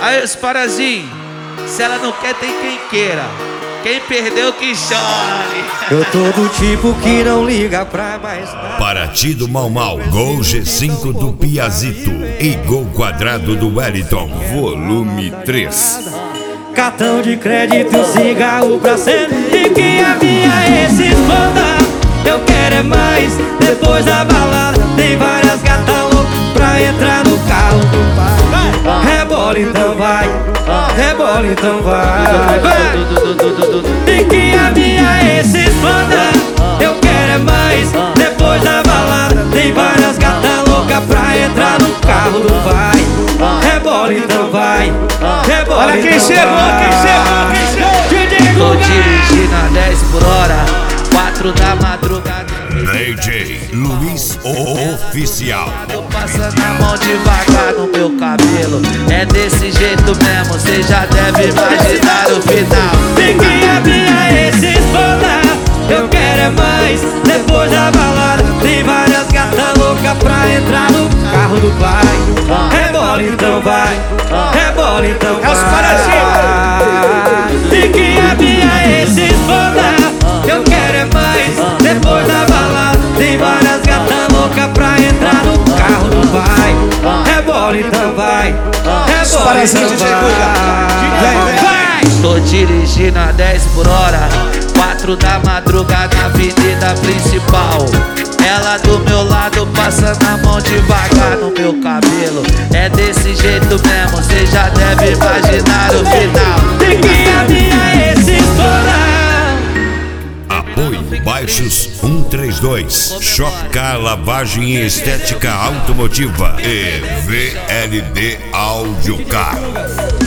Aí os parazinhos, se ela não quer, tem quem queira. Quem perdeu que chore. Eu tô do tipo que não liga pra mais nada. Paraty do Mau Mau, Gol G5 do Piazito e Gol Quadrado do Wellington, volume 3. Cartão de crédito, cigarro pra sempre. E que a minha ex esconda. Eu quero é mais, depois da balada. Tem várias gatas loucas pra entrar no carro do pai. Rebola então vai, rebola então vai, vai. E que a minha ex esconda. Eu quero é mais, depois da balada. Tem várias gatas loucas pra entrar no carro do pai. Rebola então vai, rebola. Olha quem chegou, quem chegou, quem chegou. Tô dirigindo a 10 por hora, 4 da madrugada. DJ Luiz Oficial. Tô passando a mão devagar no meu cabelo. É desse jeito mesmo, cê já deve imaginar o final. Tem que a minha ex esposa. Eu quero é mais, depois da balada. Tem várias gatas loucas pra entrar no carro do pai. Rebola então vai, rebola então vai. É os paratinhos. Tem que a minha ex esposa. Eu quero é mais, depois da balada. Tem várias gatas loucas pra entrar no carro do pai. Rebola então vai, rebola então vai. Tô dirigindo a 10 por hora, 4 da madrugada na avenida principal. Ela do meu lado passando a mão devagar no meu cabelo. É desse jeito mesmo, cê já deve imaginar o final. Tem que a minha ex esposa. Apoio Baixos 132, Shopcar Lavagem e Estética Automotiva e VLD Áudio Car.